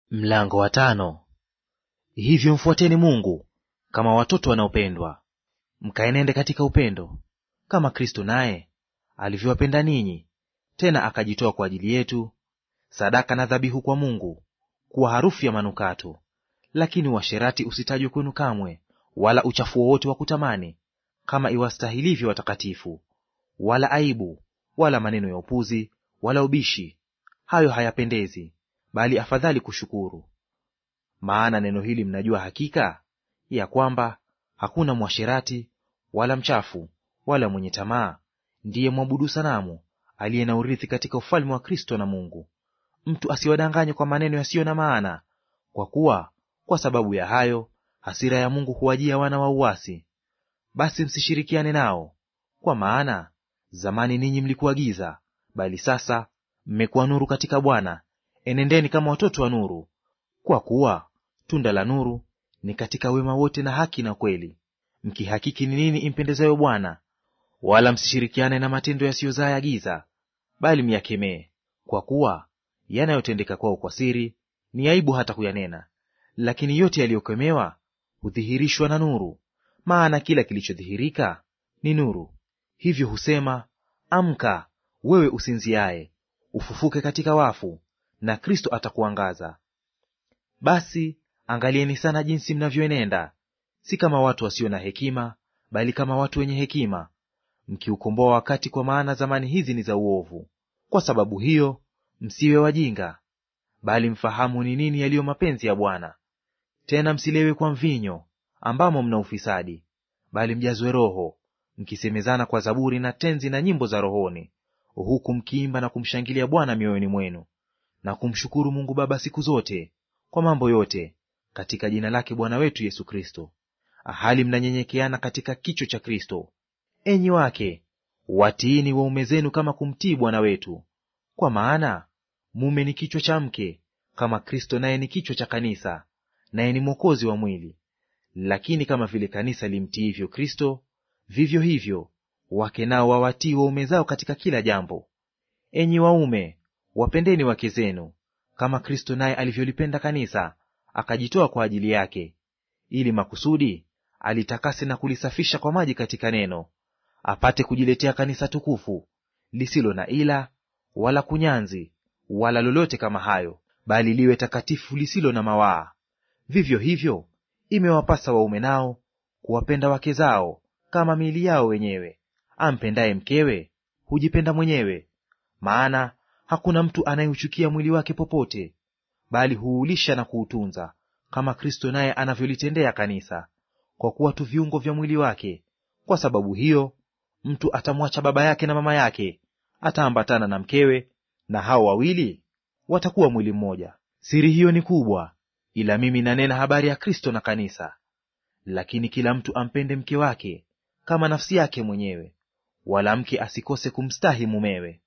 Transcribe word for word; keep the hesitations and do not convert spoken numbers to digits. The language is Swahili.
Mlango wa tano. Hivyo mfuateni Mungu kama watoto wanaopendwa, mkaenende katika upendo, kama Kristo naye alivyowapenda ninyi, tena akajitoa kwa ajili yetu, sadaka na dhabihu kwa Mungu, kuwa harufu ya manukato. Lakini uasherati usitajwe kwenu kamwe, wala uchafu wowote wa kutamani, kama iwastahilivyo watakatifu, wala aibu, wala maneno ya upuzi, wala ubishi; hayo hayapendezi, bali afadhali kushukuru. Maana neno hili mnajua hakika, ya kwamba hakuna mwasherati, wala mchafu, wala mwenye tamaa, ndiye mwabudu sanamu, aliye na urithi katika ufalme wa Kristo na Mungu. Mtu asiwadanganye kwa maneno yasiyo na maana, kwa kuwa kwa sababu ya hayo hasira ya Mungu huwajia wana wa uasi. Basi msishirikiane nao. Kwa maana zamani ninyi mlikuwa giza, bali sasa mmekuwa nuru katika Bwana. Enendeni kama watoto wa nuru, kwa kuwa tunda la nuru ni katika wema wote na haki na kweli, mkihakiki ni nini impendezayo Bwana. Wala msishirikiane na matendo yasiyozaa ya giza, bali myakemee. Kwa kuwa yanayotendeka kwao kwa siri ni aibu hata kuyanena, lakini yote yaliyokemewa hudhihirishwa na nuru. Maana kila kilichodhihirika ni nuru. Hivyo husema, amka wewe usinziaye, ufufuke katika wafu, na Kristo atakuangaza. Basi angalieni sana jinsi mnavyoenenda, si kama watu wasio na hekima, bali kama watu wenye hekima, mkiukomboa wakati, kwa maana zamani hizi ni za uovu. Kwa sababu hiyo msiwe wajinga, bali mfahamu ni nini yaliyo mapenzi ya Bwana. Tena msilewe kwa mvinyo, ambamo mna ufisadi, bali mjazwe Roho, mkisemezana kwa zaburi na tenzi na nyimbo za rohoni, huku mkiimba na kumshangilia Bwana mioyoni mwenu, na kumshukuru Mungu Baba siku zote kwa mambo yote katika jina lake Bwana wetu Yesu Kristo, hali mnanyenyekeana katika kichwa cha Kristo. Enyi wake, watiini waume zenu kama kumtii Bwana wetu. Kwa maana mume ni kichwa cha mke, kama Kristo naye ni kichwa cha kanisa, naye ni mwokozi wa mwili. Lakini kama vile kanisa limtiivyo Kristo, vivyo hivyo wake nao wawatii waume zao katika kila jambo. Enyi waume, wapendeni wake zenu, kama Kristo naye alivyolipenda kanisa, akajitoa kwa ajili yake, ili makusudi alitakase na kulisafisha kwa maji katika neno, apate kujiletea kanisa tukufu, lisilo na ila wala kunyanzi wala lolote kama hayo, bali liwe takatifu, lisilo na mawaa. Vivyo hivyo imewapasa waume nao kuwapenda wake zao kama miili yao wenyewe. Ampendaye mkewe hujipenda mwenyewe. Maana hakuna mtu anayeuchukia mwili wake popote, bali huulisha na kuutunza, kama Kristo naye anavyolitendea kanisa, kwa kuwa tu viungo vya mwili wake. Kwa sababu hiyo mtu atamwacha baba yake na mama yake, ataambatana na mkewe, na hao wawili watakuwa mwili mmoja. Siri hiyo ni kubwa, ila mimi nanena habari ya Kristo na kanisa. Lakini kila mtu ampende mke wake kama nafsi yake mwenyewe, wala mke asikose kumstahi mumewe.